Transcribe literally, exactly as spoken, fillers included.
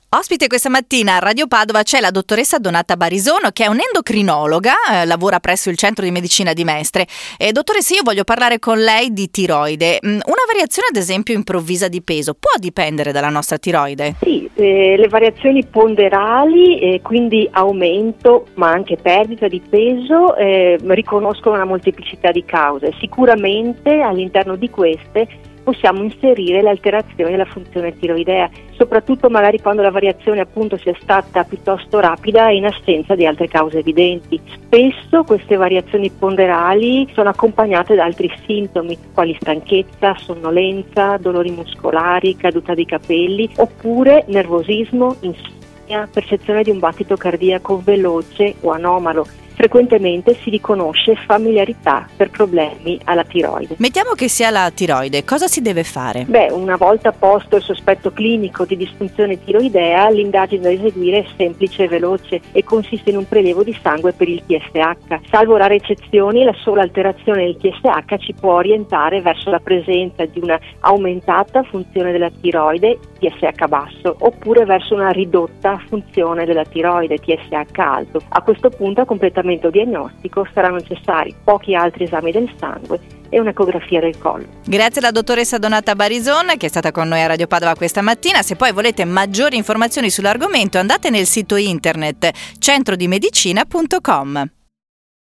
Ospite questa mattina a Radio Padova c'è la dottoressa Donata Barisono, che è un'endocrinologa, eh, lavora presso il Centro di Medicina di Mestre. E, dottoressa, io voglio parlare con lei di tiroide. Una variazione, ad esempio, improvvisa di peso può dipendere dalla nostra tiroide? Sì, eh, le variazioni ponderali, eh, quindi aumento ma anche perdita di peso, eh, riconoscono una molteplicità di cause. Sicuramente all'interno di queste possiamo inserire l'alterazione della funzione tiroidea, soprattutto magari quando la variazione appunto sia stata piuttosto rapida e in assenza di altre cause evidenti. Spesso queste variazioni ponderali sono accompagnate da altri sintomi, quali stanchezza, sonnolenza, dolori muscolari, caduta di capelli, oppure nervosismo, insonnia, percezione di un battito cardiaco veloce o anomalo. Frequentemente si riconosce familiarità per problemi alla tiroide. Mettiamo che sia la tiroide, cosa si deve fare? Beh, una volta posto il sospetto clinico di disfunzione tiroidea, l'indagine da eseguire è semplice e veloce e consiste in un prelievo di sangue per il T S H. Salvo rare eccezioni, la sola alterazione del T S H ci può orientare verso la presenza di una aumentata funzione della tiroide, T S H basso, oppure verso una ridotta funzione della tiroide, T S H alto. A questo punto, a completamento diagnostico, saranno necessari pochi altri esami del sangue e un'ecografia del collo. Grazie alla dottoressa Donata Barisono, che è stata con noi a Radio Padova questa mattina. Se poi volete maggiori informazioni sull'argomento, andate nel sito internet centrodimedicina punto com.